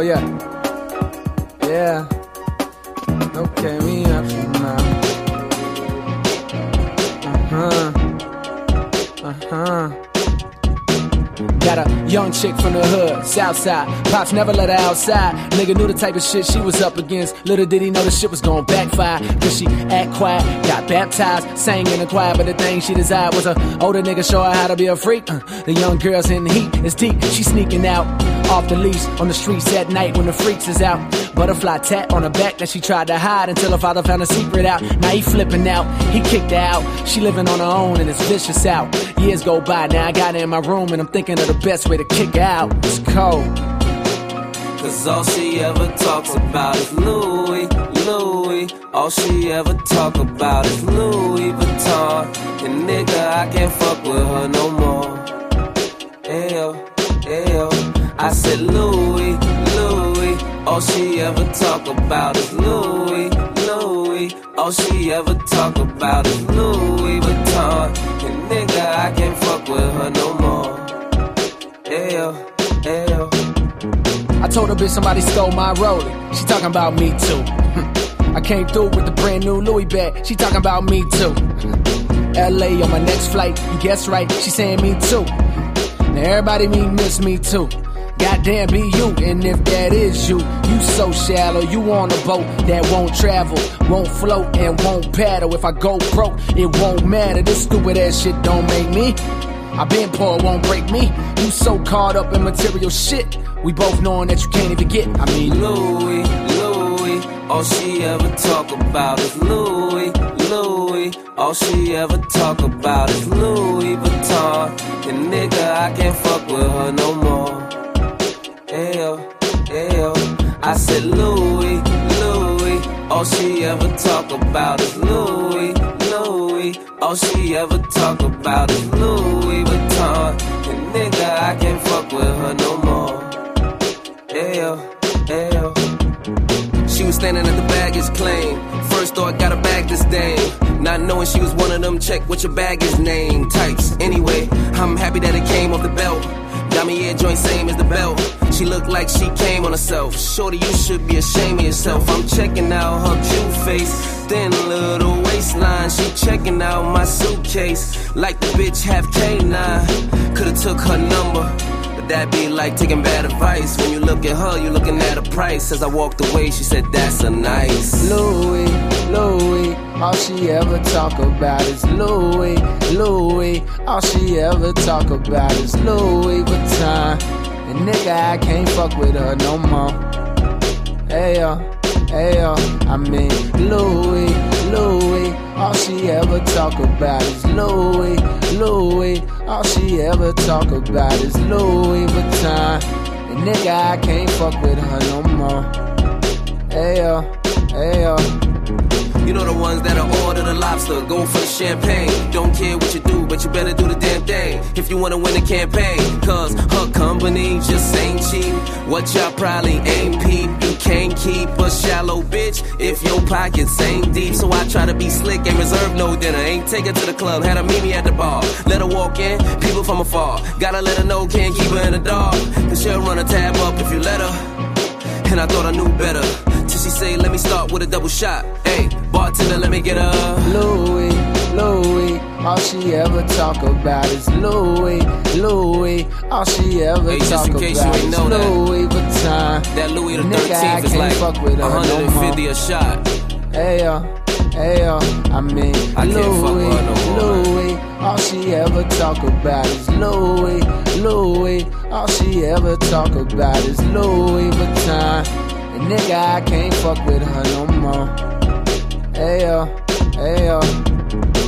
yeah. Yeah. Okay, me up now. Got a young chick from the hood, south side. Pops never let her outside. Nigga knew the type of shit she was up against. Little did he know the shit was gon' backfire. Cause she act quiet, got baptized, sang in the choir. But the thing she desired was a older nigga show her how to be a freak. The young girl's in the heat, it's deep. She sneaking out off the leash on the streets at night when the freaks is out. Butterfly tat on her back that she tried to hide until her father found a secret out. Now he flipping out, he kicked her out. She living on her own and it's vicious out. Years go by, now I got her in my room and I'm thinking of the best way to kick her out. It's cold. Cause all she ever talks about is Louis, Louis. All she ever talk about is Louis Vuitton. And nigga, I can't fuck with her no more. Ayo, ayo. I said Louis, Louis. All she ever talk about is Louis, Louis. All she ever talk about is Louis Vuitton. And nigga, I can't fuck with her no more. Ayo, ayo. I told her bitch somebody stole my Rollie. She talking about me too. I came through with the brand new Louis bag. She talking about me too. LA on my next flight. You guess right. She saying me too. Now everybody miss me too. Goddamn be you, and if that is you, you so shallow, you on a boat that won't travel, won't float, and won't paddle. If I go broke, it won't matter, this stupid ass shit don't make me. I been poor, won't break me. You so caught up in material shit, we both knowing that you can't even get. I mean Louis, Louis, all she ever talk about is Louis, Louis. All she ever talk about is Louis Vuitton. And nigga, I can't fuck with her no more. Ayo, ayo. I said Louis, Louis. All she ever talk about is Louis, Louis. All she ever talk about is Louis Vuitton. And nigga, I can't fuck with her no more. Ayo, ayo. She was standing at the baggage claim. First thought, gotta bag this dame. Not knowing she was one of them check what your baggage name types. Anyway, I'm happy that it came off the belt. Got me ear joint same as the belt. She looked like she came on herself. Shorty, you should be ashamed of yourself. I'm checking out her cute face, thin little waistline. She checking out my suitcase like the bitch have K9. Could've took her number, but that be like taking bad advice. When you look at her, you looking at a price. As I walked away, she said, that's a nice Louis, Louis. All she ever talk about is Louis, Louis. All she ever talk about is Louis Vuitton. And nigga, I can't fuck with her no more. Ayo, ayo. I mean Louis, Louis. All she ever talk about is Louis, Louis. All she ever talk about is Louis Vuitton. And nigga, I can't fuck with her no more. Ayo, ayo. You know the ones that'll order the lobster, go for the champagne. Don't care what you do, but you better do the damn thing if you wanna win the campaign. Cause her company just ain't cheap. What y'all probably ain't peep. You can't keep a shallow bitch if your pockets ain't deep. So I try to be slick, ain't reserve no dinner. Ain't take her to the club, had her meet me at the bar. Let her walk in, people from afar. Gotta let her know, can't keep her in the dark. Cause she'll run a tab up if you let her. And I thought I knew better, till she say, let me start with a double shot. Hey, bartender, let me get her Louis, Louis. All she ever talk about is Louis, Louis. All she ever talk about is Louis Vuitton. That Louis the 13th is like 150 a shot. Ayo, ayo. I mean Louis, Louis. All she ever talk about is Louis, Louis. All she ever talk about is Louis Vuitton. And nigga, I can't fuck with her no more. Ayo, ayo.